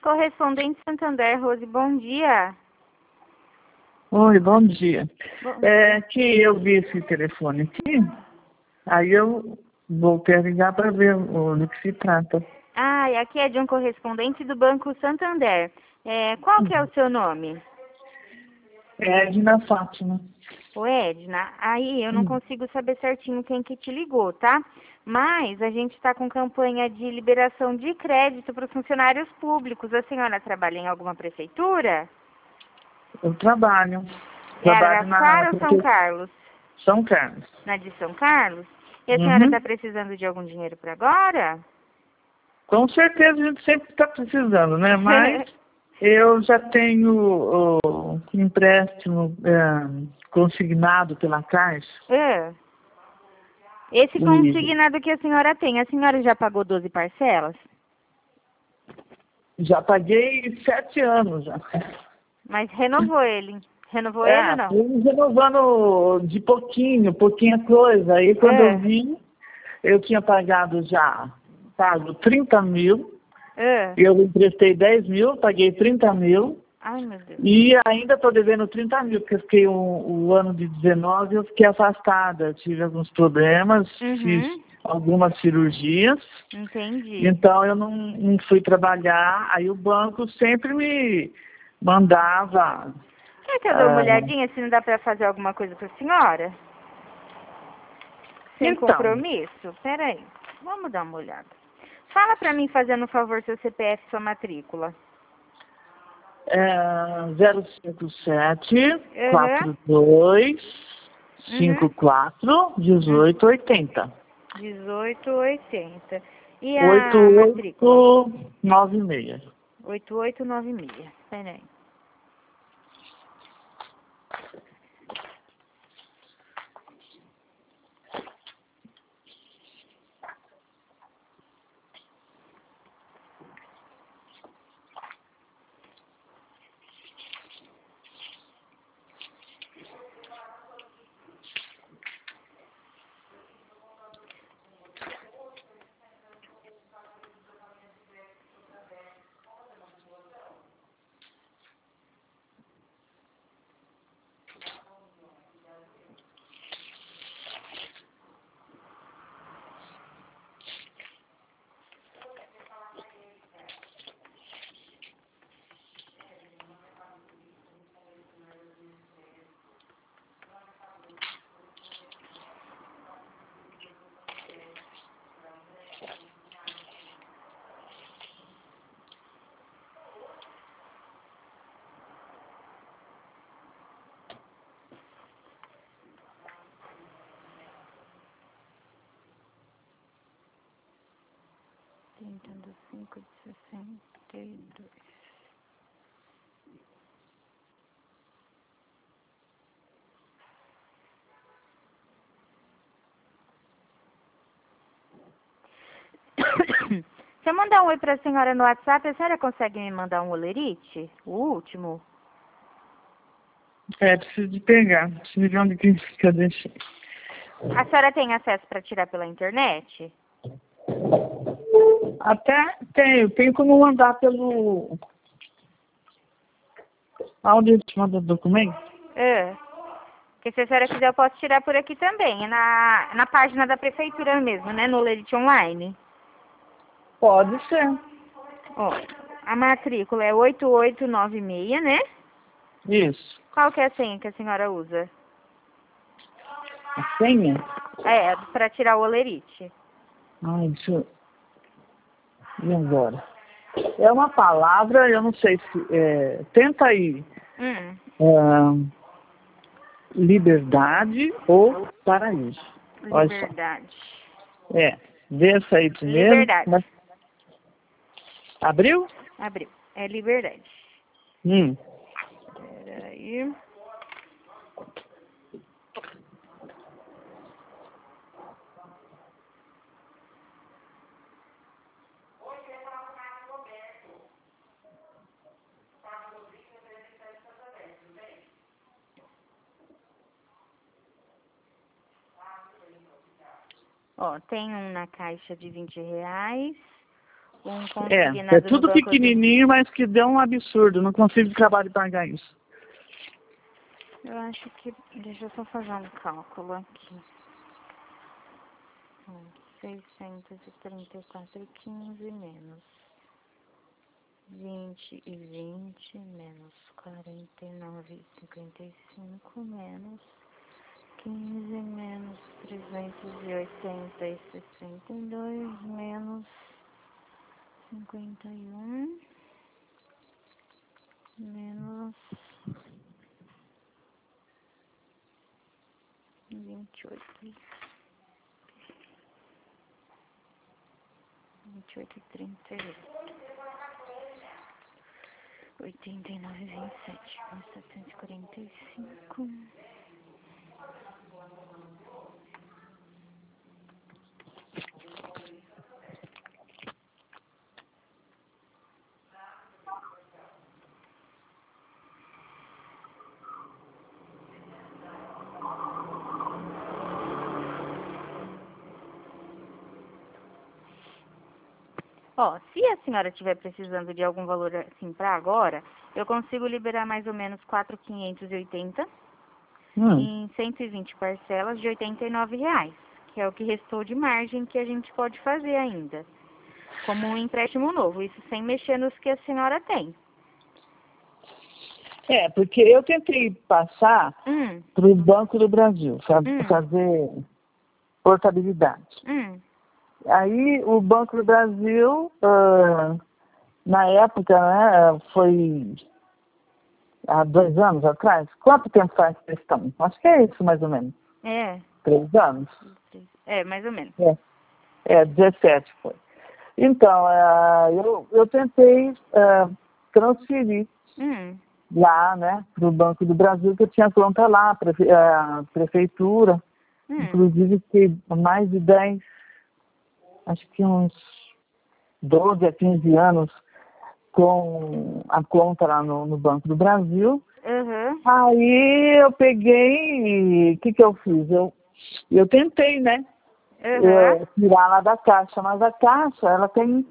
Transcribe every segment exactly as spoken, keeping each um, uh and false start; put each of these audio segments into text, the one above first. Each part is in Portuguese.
correspondente Santander, Rose, bom dia. Oi, bom dia. Bom É que eu vi esse telefone aqui, aí eu voltei a ligar para ver o, do que se trata. Ah, e aqui é de um correspondente do Banco Santander. É, qual que é o seu nome? É Edna Fátima. O Edna, aí eu não Hum. consigo saber certinho quem que te ligou, tá? Mas a gente está com campanha de liberação de crédito para os funcionários públicos. A senhora trabalha em alguma prefeitura? Eu trabalho. É Trabalho na Araraquara ou São Carlos? São Carlos. Na de São Carlos? E a senhora está Uhum. precisando de algum dinheiro para agora? Com certeza a gente sempre está precisando, né? Mas eu já tenho o empréstimo é, consignado pela Caixa. É. Esse E consignado que a senhora tem, a senhora já pagou doze parcelas? já paguei sete anos já. Mas renovou ele. Renovou ele ou É, não? fui renovando de pouquinho, pouquinha coisa. Aí quando eu É. vi, eu tinha pagado já, pago trinta mil, É. eu emprestei dez mil, paguei trinta mil, Ai, meu Deus. e ainda estou devendo trinta mil, porque eu fiquei um, o ano de dezenove, eu fiquei afastada, tive alguns problemas, fiz Uhum. algumas cirurgias, Entendi. então eu não, não fui trabalhar, aí o banco sempre me mandava. Quer que eu dê uma ah, olhadinha se não dá pra fazer alguma coisa pra senhora? Sem então, compromisso? Pera aí. Vamos dar uma olhada. Fala pra mim, fazendo um favor, seu C P F e sua matrícula. É, zero cinco sete, Uhum. quatro dois, cinco Uhum. quatro, Hum. dezoito oitenta. dezoito oitenta. E oito a matrícula? oito nove seis. oito oito nove seis. Pera aí. trinta do cinco de sessenta e dois. Se eu mandar um oi pra senhora no WhatsApp, a senhora consegue me mandar um olerite? O último? É, preciso de pegar. Preciso de ver onde que que eu deixei. A senhora tem acesso para tirar pela internet? Até tenho, tenho como mandar pelo. Aonde eu te mando o documento? É. Porque se a senhora quiser, eu posso tirar por aqui também. É na, na página da prefeitura mesmo, né? No Olerite Online. Pode ser. Ó, a matrícula é oito oito nove seis, né? Isso. Qual que é a senha que a senhora usa? A senha? É, para tirar o olerite. Ai, deixa eu. E agora? É uma palavra, eu não sei se. É, tenta aí. Hum, É, liberdade ou paraíso. Olha só. liberdade. É, vê essa aí primeiro. Liberdade. Mas... Abriu? Abriu. É liberdade. Hum. Peraí. Ó, tem um na caixa de vinte reais, Um É, consignado é no tudo banco pequenininho, mas que deu um absurdo. Não consigo acabar de pagar isso. do... Eu acho que... Deixa eu só fazer um cálculo aqui. Hum, seiscentos e trinta e quatro e quinze menos vinte e vinte menos quarenta e nove e cinquenta e cinco menos quinze menos trezentos e oitenta e sessenta e dois menos cinquenta e um menos vinte e oito. vinte e oito e trinta e oito. oitenta e nove e vinte e sete. Mais setecentos e quarenta e cinco. Ó, se a senhora estiver precisando de algum valor assim para agora, eu consigo liberar mais ou menos quatro mil quinhentos e oitenta Hum. em cento e vinte parcelas de oitenta e nove reais, que é o que restou de margem que a gente pode fazer ainda, como um empréstimo novo, isso sem mexer nos que a senhora tem. É, porque eu tentei passar Hum, para o Banco do Brasil, fa- hum, fazer portabilidade. hum, Aí o Banco do Brasil, ah, na época, né, foi há dois anos atrás. Quanto tempo faz que eles estão? Acho que é isso, mais ou menos. é, Três anos? é, mais ou menos. É, é dezessete foi. Então, ah, eu, eu tentei ah, transferir Hum, lá, né, para o Banco do Brasil, que eu tinha conta lá, prefe a prefeitura, hum, inclusive fiquei mais de dez, acho que uns doze a quinze anos com a conta lá no, no Banco do Brasil. uhum, Aí eu peguei e o que, que eu fiz? Eu, eu tentei, né, uhum, eh, tirar lá da Caixa, mas a Caixa, ela tem,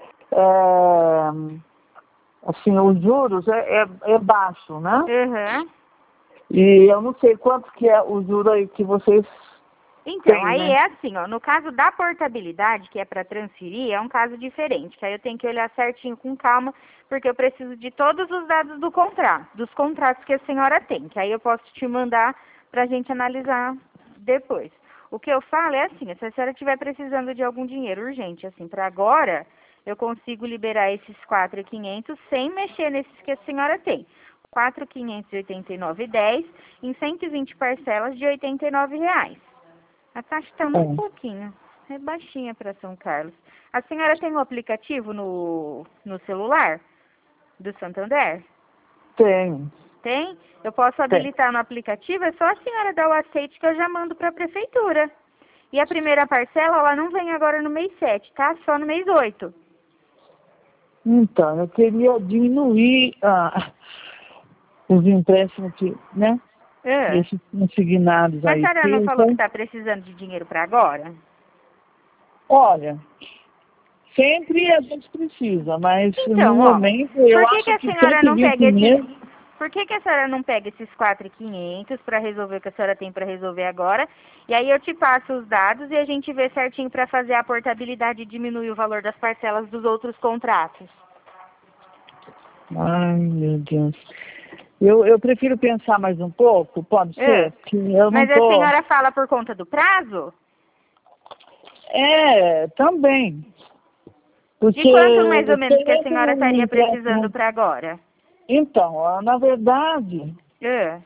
é, assim, os juros é, é, é baixo, né? uhum. E eu não sei quanto que é o juro aí que vocês Então, têm, aí né? é assim, ó, no caso da portabilidade, que é para transferir, é um caso diferente, que aí eu tenho que olhar certinho com calma, porque eu preciso de todos os dados do contrato, dos contratos que a senhora tem, que aí eu posso te mandar para a gente analisar depois. O que eu falo é assim, se a senhora estiver precisando de algum dinheiro urgente, assim, para agora, eu consigo liberar esses quatro mil e quinhentos sem mexer nesses que a senhora tem. quatro mil quinhentos e oitenta e nove reais e dez centavos em cento e vinte parcelas de oitenta e nove reais. A taxa está muito É, pouquinho. É baixinha para São Carlos. A senhora tem um aplicativo no, no celular do Santander? tem, Tem? Eu posso tem. habilitar no aplicativo? É só a senhora dar o aceite que eu já mando para a prefeitura. E a primeira parcela, ela não vem agora no mês sete, tá? Só no mês oito. Então, eu queria diminuir ah, os empréstimos que, né? É. Esses consignados Mas a aí. senhora Porque, não falou que então, está precisando de dinheiro para agora? olha, sempre a gente precisa, mas no Então, ó, momento eu por que que acho a que senhora cento e não vinte pega esses... mil. Por que que a senhora não pega esses quatro mil e quinhentos para resolver o que a senhora tem para resolver agora? E aí eu te passo os dados e a gente vê certinho para fazer a portabilidade e diminuir o valor das parcelas dos outros contratos. Ai, meu Deus. Eu, eu prefiro pensar mais um pouco, pode É. ser? Porque eu não Mas a tô. senhora fala por conta do prazo? É, também. De Porque quanto mais ou menos tem que a esse senhora estaria precisando empréstimo. para agora? Então, ó, na verdade, É.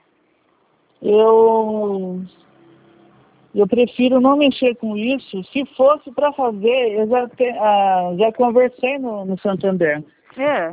eu, eu prefiro não mexer com isso. Se fosse para fazer, eu já, te, ah, já conversei no, no Santander. É.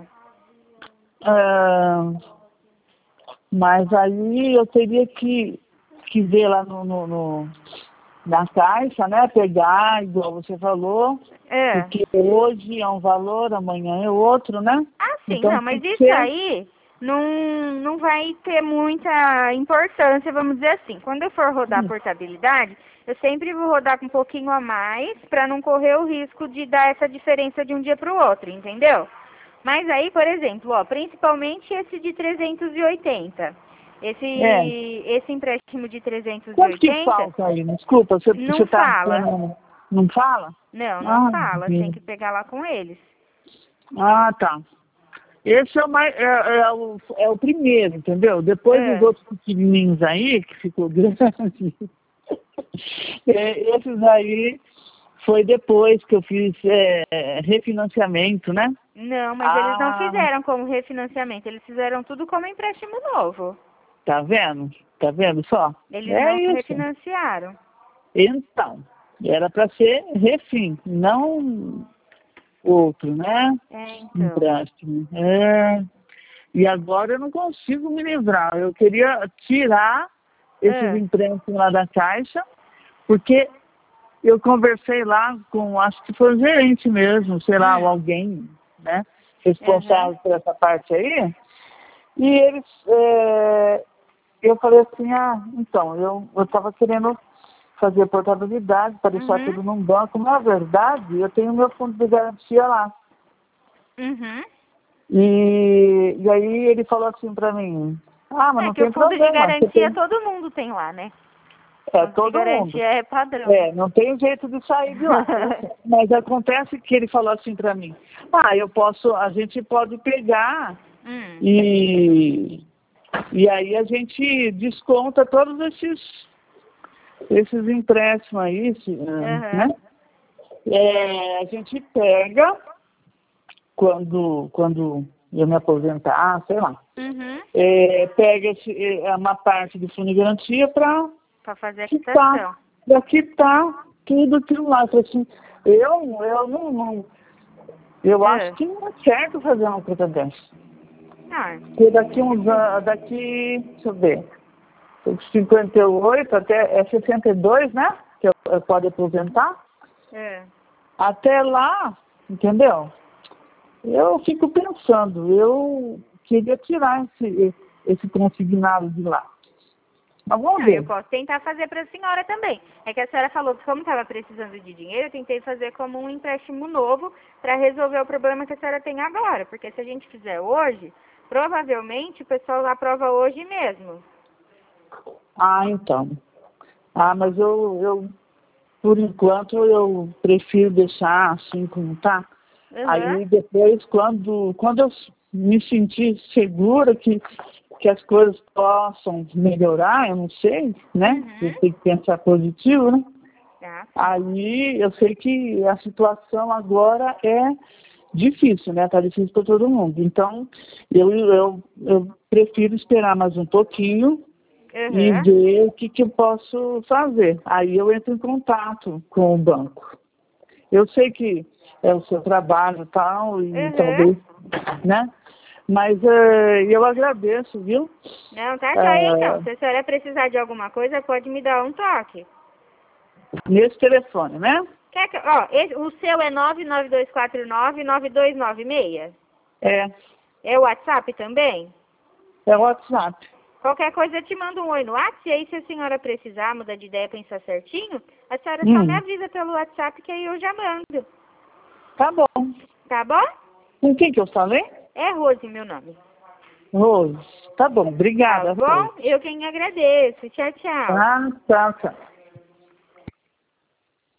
Ah, mas aí eu teria que, que ver lá no, no, no- na caixa, né? Pegar, igual você falou, É. porque hoje é um valor, amanhã é outro, né? Ah, sim, Então não, tem mas que isso ser. aí não, não vai ter muita importância, vamos dizer assim. Quando eu for rodar a portabilidade, eu sempre vou rodar com um pouquinho a mais para não correr o risco de dar essa diferença de um dia para o outro, entendeu? Mas aí, por exemplo, ó, principalmente esse de trezentos e oitenta. Esse, É. esse empréstimo de trezentos e Quanto que oitenta falta aí? Desculpa, você, não você tá... fala. Não, não fala? Não, não Ah, fala. sim. Tem que pegar lá com eles. Ah, tá. Esse é o, mais, é, é o, é o primeiro, entendeu? Depois os É. outros pequenininhos aí, que ficou grande, é, esses aí foi depois que eu fiz é, refinanciamento, né? Não, mas eles não Ah, fizeram como refinanciamento. Eles fizeram tudo como empréstimo novo. tá vendo? Tá vendo só? Eles É não isso. refinanciaram. Então, era para ser refim, não outro, né? É, então. Empréstimo. É. E agora eu não consigo me livrar. Eu queria tirar esses Ah, empréstimos lá da Caixa, porque eu conversei lá com, acho que foi o gerente mesmo, sei lá, ou hum, alguém, né, aham, responsável por essa parte aí. E eles, é, eu falei assim, ah, então, eu estava querendo fazer portabilidade para deixar uhum, tudo num banco. Na verdade, eu tenho meu fundo de garantia lá. uhum. E, e aí ele falou assim para mim, ah, mas É não que o tem fundo de problema, você garantia tem... todo mundo tem lá, né? É, Fundo de todo mundo. garantia é padrão. É, não tem jeito de sair de lá. Eu sei. Mas acontece que ele falou assim para mim, ah, eu posso, a gente pode pegar hum, e, e aí a gente desconta todos esses, esses empréstimos aí, esse, ah, né? aham, É, a gente pega quando, quando eu me aposentar, sei lá. uhum. É, pega esse, é, uma parte do fundo de garantia para Pra fazer a quitar, quitação. para quitar tudo aquilo lá. Eu, assim, eu, eu não, não, eu acho É. que não é certo fazer uma coisa dessa. Ah, Porque daqui uns anos, daqui, deixa eu ver, cinquenta e oito até é sessenta e dois, né? Que eu, eu pode aposentar. é. Até lá, entendeu? Eu fico pensando, eu queria tirar esse, esse consignado de lá. Mas vamos Não, eu ver. posso tentar fazer para a senhora também. É que a senhora falou que como estava precisando de dinheiro, eu tentei fazer como um empréstimo novo para resolver o problema que a senhora tem agora. Porque se a gente fizer hoje, provavelmente o pessoal aprova hoje mesmo. Ah, então. Ah, mas eu, eu por enquanto, eu prefiro deixar assim como tá. Uhum, Aí depois, quando, quando eu me sentir segura que, que as coisas possam melhorar, eu não sei, né? Eu uhum. tenho que pensar positivo, né? Ah, sim. Aí eu sei que a situação agora é difícil, né? Tá difícil para todo mundo. Então, eu, eu, eu prefiro esperar mais um pouquinho e Uhum, ver o que, que eu posso fazer. Aí eu entro em contato com o banco. Eu sei que é o seu trabalho e tal, e uhum. talvez, né? Mas eh, eu agradeço, viu? Não, tá joia então. Eh, Se a senhora precisar de alguma coisa, pode me dar um toque. nesse telefone, né? Quer que, ó, esse- o seu é nove nove dois quatro nove, nove dois nove seis? É, É o WhatsApp também? é o WhatsApp. Qualquer coisa eu te mando um oi no WhatsApp, e aí se a senhora precisar mudar de ideia, pensar certinho, a senhora só me Hum, avisa pelo WhatsApp que aí eu já mando. tá bom. Tá bom? Com quem que eu falei? É Rose meu nome. Rose. Tá bom, Tá obrigada, Rose. bom? Eu quem agradeço. Tchau, tchau. Ah, tá, tá.